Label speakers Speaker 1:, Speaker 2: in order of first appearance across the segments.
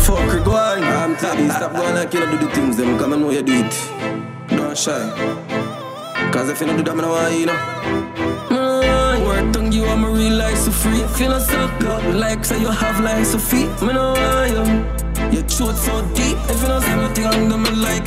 Speaker 1: fuck, go on. I'm telling you, stop going like you don't do the things, them come and know you do it. Don't shy. Cause if you don't do that, I don't want you, know. Word tongue, you want me real life so free. Feeling so good, like say you have life so feet. Me no want you. Your throat so deep. If you don't say anything, I'm gonna like.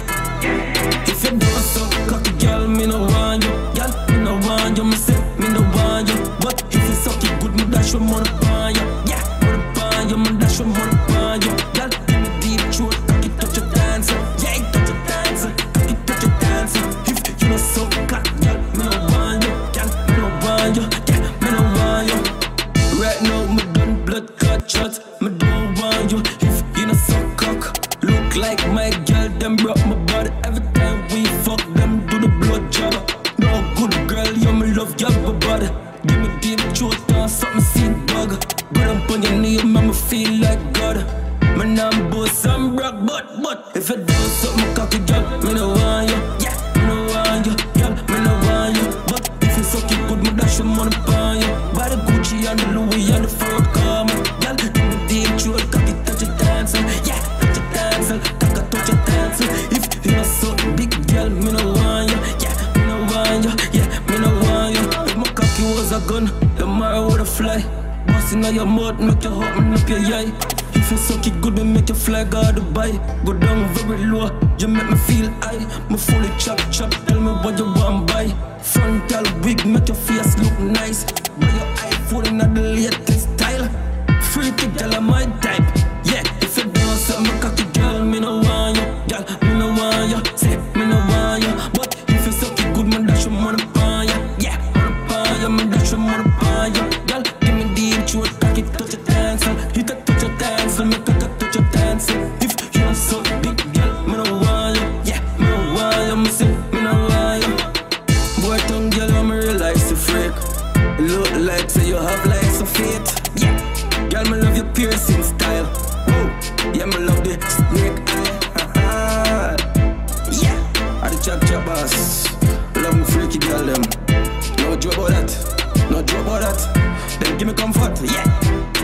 Speaker 1: If you don't so cocky, girl, me no want you. Girl, me no want you. Me say, me no want you. But if you suck it good, me dash your money on you. Yeah, money on you, me dash your money on you. Girl, give me deep throat, cocky touch your dancer. Yeah, touch your dancer, cocky touch your dancer. If you don't so cocky, girl, me no want you. Girl, me no want you. Yeah, me no want you. Right now, me done blood cut shots. Me don't want you. If you don't so cock, look like my girl, them broke my body. Every time we fuck, them do the blood job. No good girl, you me love your body. Give me deep throat or something see dog. Go down on your knee, make me feel like God. My name boss, I'm broke, but if you do something cocky, girl, me no want you. Yeah, me no want you, girl, me no want you. But if you suck it good, me dash your money on you. Buy the Gucci and the Louis and the fur coming. Girl, give me deep throat, cocky touch your dancer. Yeah, touch your dancer, cocky touch your dancer. If you not so big, girl, me no want you. Yeah, me no want you. Yeah, me no want you. If my cocky was a gun, tomorrow would fly. Bustin' on your mouth, make your heart, man up your eye. If you suck it good, me make you fly, go to Dubai. Go down very low, you make me feel high. Me fully chop, tell me what you want buy. Frontal wig, make your face look nice. Buy your iPhone in the latest style. Free to girl, I'm my type. Yeah, if you don't suck my cocky, girl, me no want you. Girl, me no want you. Say, me no want you. But if you suck it good, me dash your money on you. Yeah, money on you, me dash your money on you. Girl, give me deep throat, cocky touch your dancer. Hit a touch your dancer, make a touch your dancer. If you don't suck big girl, me no want you. Yeah, me no want you, me say, me no want you. Boy, tongue girl, you me realize you freak. Look like say you have like some feet. Yeah, girl, me love your piercing style. Whoa, yeah, me love the snake eye. Yeah, I the chop boss. Love me freaky girl them. No joke about that. No joke about that. Then give me comfort. Yeah.